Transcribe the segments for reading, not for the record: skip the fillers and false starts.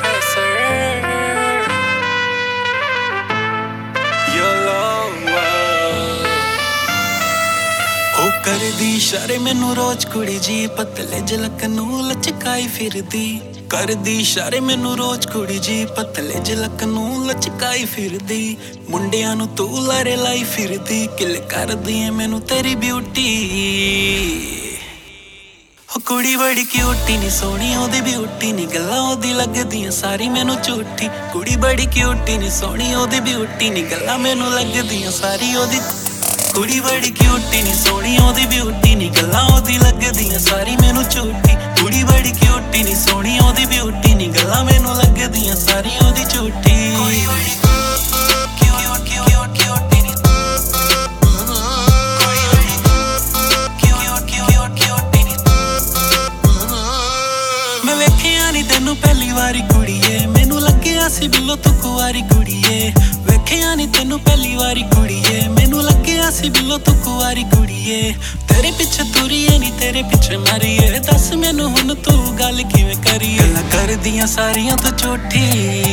professor. Your love ਉਹ ਕਰਦੀ ਇਸ਼ਾਰੇ ਮੈਨੂੰ ਰੋਜ਼ ਕੁੜੀ ਜੀ ਪਤਲੇ ਜਲਕ ਨੂੰ ਲਚਕਾਈ ਫਿਰਦੀ ਕਰਦੀ ਇਸ਼ਾਰੇ ਮੈਨੂੰ ਰੋਜ਼ ਕੁੜੀ ਜੀ ਪਤਲੇ ਜਲਕ ਨੂੰ ਲਚਕਾਈ ਫਿਰਦੀ ਮੁੰਡਿਆਂ ਨੂੰ ਤੂੰ ਲਾਰੇ ਲਾਈ ਫਿਰਦੀ ਕਿਲ ਕਰਦੀ ਏ ਮੈਨੂੰ ਤੇਰੀ ਬਿਊਟੀ ਉਹ ਕੁੜੀ ਬੜੀ ਕਿਊਟੀ ਨੀ ਸੋਹਣੀ ਉਹਦੀ ਬਿਊਟੀ ਨੀ ਗੱਲਾਂ ਉਹਦੀ ਲੱਗਦੀਆਂ ਸਾਰੀ ਮੈਨੂੰ ਝੂਠੀ ਕੁੜੀ ਬੜੀ ਕਿਊਟੀ ਨੀ ਸੋਹਣੀ ਉਹਦੀ ਬਿਊਟੀ ਨੀ ਗੱਲਾਂ ਮੈਨੂੰ ਲੱਗਦੀਆਂ ਸਾਰੀ ਉਹਦੀ ਕੁੜੀ ਬੜੀ ਕਿਊਟੀ ਨੀ ਸੋਹਣੀ ਉਹਦੀ ਬਿਊਟੀ ਨੀ ਗੱਲਾਂ ਉਹਦੀ ਲੱਗਦੀਆਂ ਸਾਰੀ ਮੈਨੂੰ ਝੂਠੀ ਕੁੜੀ ਬੜੀ ਕਿਊਟੀ ਨੀ ਸੋਹਣੀ ਉਹਦੀ ਬਿਊਟੀ ਨੀ ਗੱਲਾਂ ਮੈਨੂੰ ਲੱਗਦੀਆਂ ਸਾਰੀ ਉਹਦੀ ਝੂਠੀ ਮੈਂ ਵੇਖਿਆ ਨੀ ਤੈਨੂੰ ਪਹਿਲੀ ਵਾਰੀ ਕੁੜੀਏ ਮੈਨੂੰ ਲੱਗਿਆ ਸੀ ਬਿੱਲੋ ਤੂੰ ਕੁਆਰੀ ਕੁੜੀਏ ਵੇਖਿਆ ਨੀ ਤੈਨੂੰ ਪਹਿਲੀ ਵਾਰੀ ਕੁੜੀਏ ਮੈਨੂੰ ਲੱਗਿਆ ਸੀ ਬਿੱਲੋ ਤੂੰ ਕੁਆਰੀ ਕੁੜੀਏ ਤੇਰੇ ਪਿੱਛੇ ਤੁਰੀਏ ਨੀ ਤੇਰੇ ਪਿੱਛੇ ਮਰੀਏ ਦੱਸ ਮੈਨੂੰ ਹੁਣ ਤੂੰ ਗੱਲ ਕਿਵੇਂ ਕਰੀਏ ਗੱਲਾਂ ਕਰਦੀਆਂ ਸਾਰੀਆਂ ਤੂੰ ਝੂਠੀ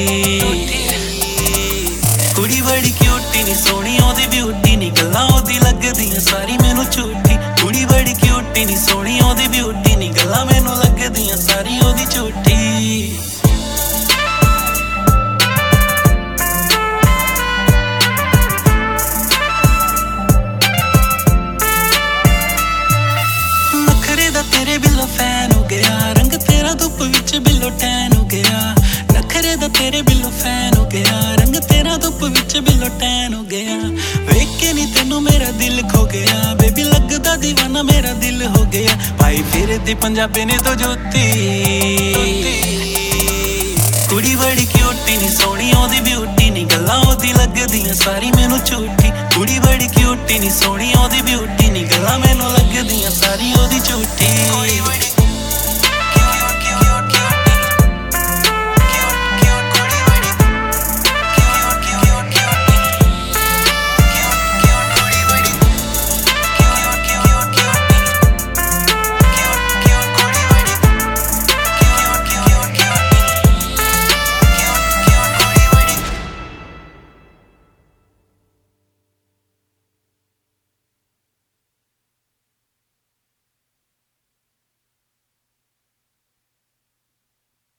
ਕੁੜੀ ਬੜੀ ਕਿਊਟੀ ਨੀ ਸੋਹਣੀ ਉਹਦੀ ਬਿਊਟੀ ਨੀ ਗੱਲਾਂ ਉਹਦੀ ਲੱਗਦੀਆਂ ਸਾਰੀ ਮੈਨੂੰ ਝੂਠੀ ਕੁੜੀ ਬੜੀ ਕਿਊਟੀ ਨੀ ਸੋਹਣੀ ਉਹਦੀ ਬਿਊਟੀ ਨੀ ਗੱਲਾਂ ਮੈਨੂੰ ਲੱਗਦੀਆਂ ਸਾਰੀ ਉਹਦੀ ਝੂਠੀ ਤੇਰੇ ਬਿੱਲੋ ਫੈਨ ਹੋ ਗਿਆ ਰੰਗ ਤੇਰਾ ਧੁੱਪ ਵਿੱਚ ਬਿੱਲੋ ਟੈਨ ਹੋ ਗਿਆ ਨਖਰੇ ਦਾ ਤੇਰੇ ਬਿੱਲੋ ਫੈਨ ਹੋ ਗਿਆ ਰੰਗ ਤੇਰਾ ਧੁੱਪ ਵਿੱਚ ਬਿੱਲੋ ਟੈਨ ਹੋ ਗਿਆ ਵੇਖ ਕੇ ਨੀ ਤੈਨੂੰ ਮੇਰਾ ਦਿਲ ਖੋ ਗਿਆ ਬੇਬੀ ਲੱਗਦਾ دیਵਾਨਾ ਮੇਰਾ ਦਿਲ ਹੋ ਗਿਆ ਭਾਈ ਫਿਰਦੀ ਪੰਜਾਬੀ ਨੇ ਤੋਂ ਜੋਤੀ ਕੁੜੀ ਬੜੀ ਕਿਊਟੀ ਨੀ ਸੋਹਣੀ ਉਹਦੀ ਬਿਊਟੀ ਨੀ ਗੱਲਾਂ ਉਹਦੀ ਲੱਗਦੀਆਂ ਸਾਰੀ ਮੈਨੂੰ ਝੂਠੀ ਕੁੜੀ ਬੜੀ ਕਿਊਟੀ ਨੀ ਸੋਹਣੀ ਉਹਦੀ ਬਿਊਟੀ ਨੀ ਗੱਲਾਂ ਮੈਨੂੰ ਲੱਗਦੀਆਂ ਸਾਰੀ ਉਹਦੀ ਝੂਠੀ